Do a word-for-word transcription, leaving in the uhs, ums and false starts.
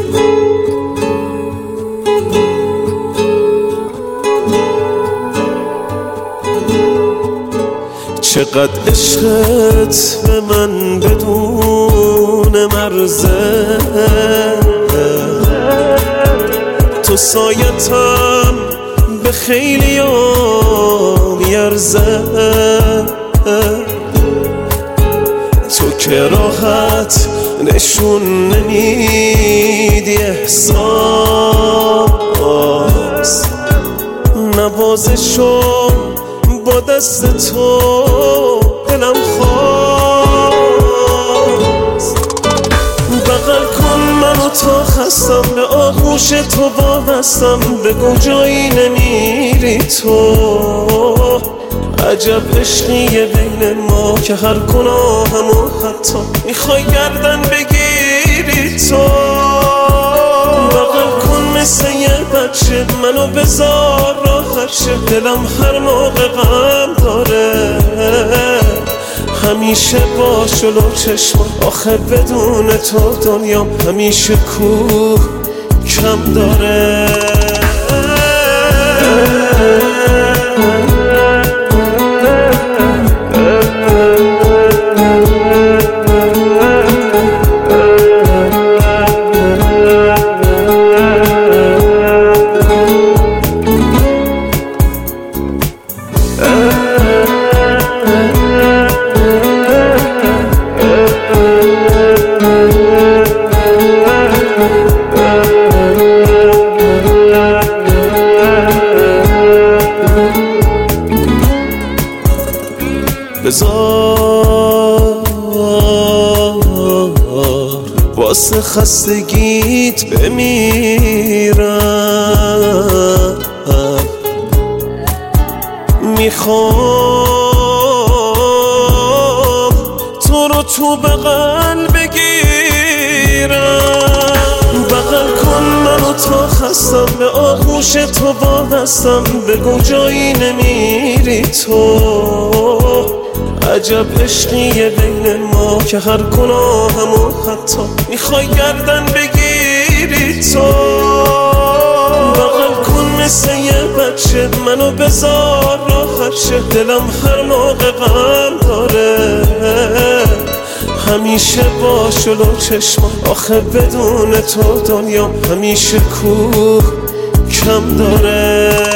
چقدر عشقت به من بدون مرزه، تو سایتم به خیلی ها میارزه، تو که راحت نشون نمیدی احساس، نوازشم با دست تو دلم خواست. بغل کن منو تا خستم، به آغوش تو وابستم، بگو جایی نمیری تو. عجب عشقیه بین ما که هر گناهمو حتی میخوای گردن بگیری تو. بغل کن مثل یه بچه منو بذار راحت شه، دلم هر موقع غم داره همیشه با جلو چشمم، آخه بدون تو دنیام همیشه کوه کم داره. بذار واسه خستگیت بمیرم، میخوام تو رو تو بغل بگیرم. بغل کن منو تا خستم، به آغوش تو وابستم، بگو جایی نمیری تو. عجب عشقیه بین ما که هر گناهمو حتی میخوای گردن بگیری تو. بغل کن مثل یه بچه منو بذار راحت شه، دلم هر موقع غم داره همیشه با جلو چشمم، آخه بدون تو دنیام همیشه کوه کم داره.